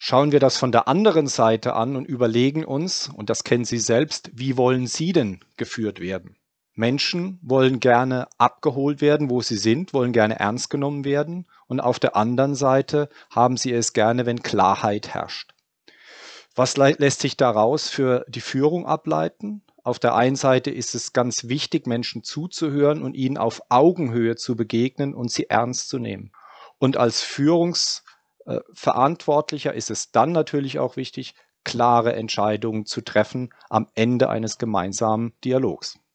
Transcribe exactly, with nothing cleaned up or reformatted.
Schauen wir das von der anderen Seite an und überlegen uns, und das kennen Sie selbst, wie wollen Sie denn geführt werden? Menschen wollen gerne abgeholt werden, wo sie sind, wollen gerne ernst genommen werden, und auf der anderen Seite haben sie es gerne, wenn Klarheit herrscht. Was lei- lässt sich daraus für die Führung ableiten? Auf der einen Seite ist es ganz wichtig, Menschen zuzuhören und ihnen auf Augenhöhe zu begegnen und sie ernst zu nehmen. Und als Führungsverantwortlicher ist es dann natürlich auch wichtig, klare Entscheidungen zu treffen am Ende eines gemeinsamen Dialogs.